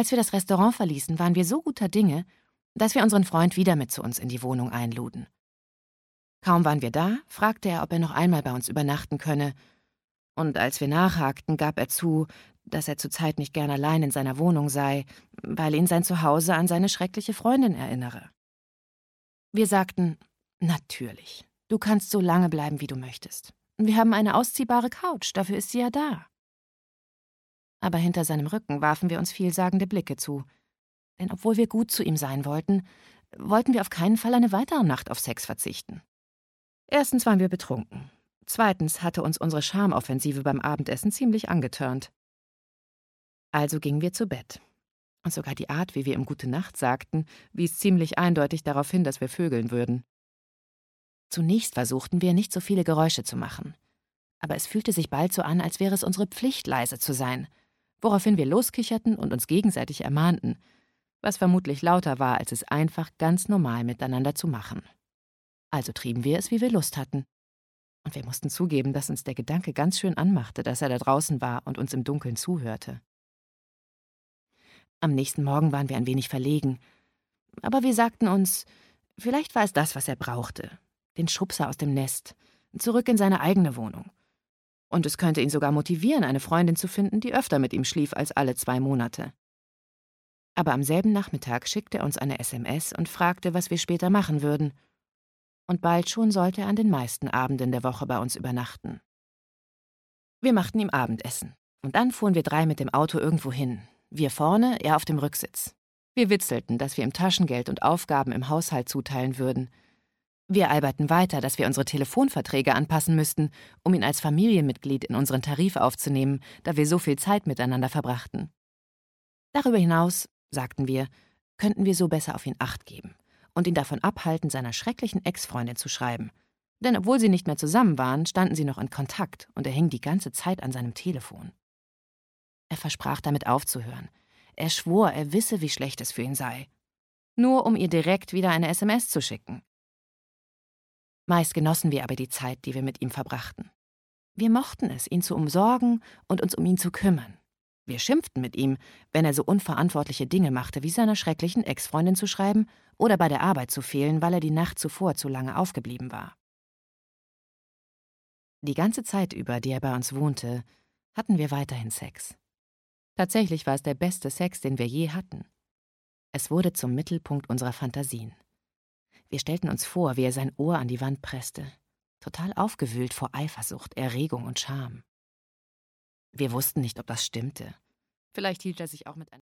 Als wir das Restaurant verließen, waren wir so guter Dinge, dass wir unseren Freund wieder mit zu uns in die Wohnung einluden. Kaum waren wir da, fragte er, ob er noch einmal bei uns übernachten könne. Und als wir nachhakten, gab er zu, dass er zurzeit nicht gern allein in seiner Wohnung sei, weil ihn sein Zuhause an seine schreckliche Freundin erinnere. Wir sagten, natürlich, du kannst so lange bleiben, wie du möchtest. Wir haben eine ausziehbare Couch, dafür ist sie ja da. Aber hinter seinem Rücken warfen wir uns vielsagende Blicke zu. Denn obwohl wir gut zu ihm sein wollten, wollten wir auf keinen Fall eine weitere Nacht auf Sex verzichten. Erstens waren wir betrunken. Zweitens hatte uns unsere Charmoffensive beim Abendessen ziemlich angetörnt. Also gingen wir zu Bett. Und sogar die Art, wie wir ihm Gute Nacht sagten, wies ziemlich eindeutig darauf hin, dass wir vögeln würden. Zunächst versuchten wir, nicht so viele Geräusche zu machen. Aber es fühlte sich bald so an, als wäre es unsere Pflicht, leise zu sein, woraufhin wir loskicherten und uns gegenseitig ermahnten, was vermutlich lauter war, als es einfach ganz normal miteinander zu machen. Also trieben wir es, wie wir Lust hatten. Und wir mussten zugeben, dass uns der Gedanke ganz schön anmachte, dass er da draußen war und uns im Dunkeln zuhörte. Am nächsten Morgen waren wir ein wenig verlegen, aber wir sagten uns, vielleicht war es das, was er brauchte, den Schubser aus dem Nest, zurück in seine eigene Wohnung. Und es könnte ihn sogar motivieren, eine Freundin zu finden, die öfter mit ihm schlief als alle 2 Monate. Aber am selben Nachmittag schickte er uns eine SMS und fragte, was wir später machen würden. Und bald schon sollte er an den meisten Abenden der Woche bei uns übernachten. Wir machten ihm Abendessen. Und dann fuhren wir 3 mit dem Auto irgendwo hin. Wir vorne, er auf dem Rücksitz. Wir witzelten, dass wir ihm Taschengeld und Aufgaben im Haushalt zuteilen würden. Wir alberten weiter, dass wir unsere Telefonverträge anpassen müssten, um ihn als Familienmitglied in unseren Tarif aufzunehmen, da wir so viel Zeit miteinander verbrachten. Darüber hinaus, sagten wir, könnten wir so besser auf ihn Acht geben und ihn davon abhalten, seiner schrecklichen Ex-Freundin zu schreiben. Denn obwohl sie nicht mehr zusammen waren, standen sie noch in Kontakt und er hing die ganze Zeit an seinem Telefon. Er versprach, damit aufzuhören. Er schwor, er wisse, wie schlecht es für ihn sei. Nur um ihr direkt wieder eine SMS zu schicken. Meist genossen wir aber die Zeit, die wir mit ihm verbrachten. Wir mochten es, ihn zu umsorgen und uns um ihn zu kümmern. Wir schimpften mit ihm, wenn er so unverantwortliche Dinge machte, wie seiner schrecklichen Ex-Freundin zu schreiben oder bei der Arbeit zu fehlen, weil er die Nacht zuvor zu lange aufgeblieben war. Die ganze Zeit über, die er bei uns wohnte, hatten wir weiterhin Sex. Tatsächlich war es der beste Sex, den wir je hatten. Es wurde zum Mittelpunkt unserer Fantasien. Wir stellten uns vor, wie er sein Ohr an die Wand presste, total aufgewühlt vor Eifersucht, Erregung und Scham. Wir wussten nicht, ob das stimmte. Vielleicht hielt er sich auch mit einem